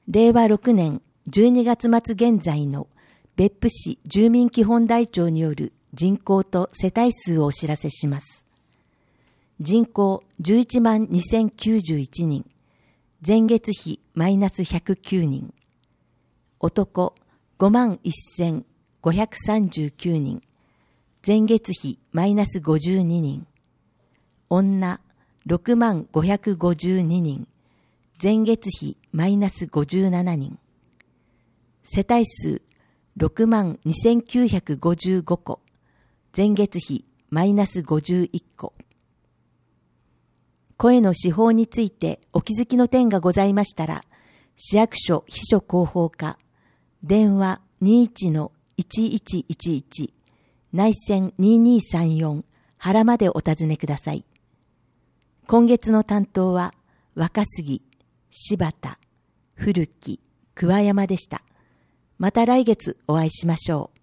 令和6年12月末現在の別府市住民基本台帳による人口と世帯数をお知らせします。人口11万2091人、前月比マイナス109人、男5万1539人、前月比マイナス52人、女6万552人、前月比マイナス57人、世帯数6万2955戸、前月比マイナス51戸。声の手法についてお気づきの点がございましたら、市役所秘書広報課、電話 21-1111、内線2234、原までお尋ねください。今月の担当は、若杉、柴田、古木、桑山でした。また来月お会いしましょう。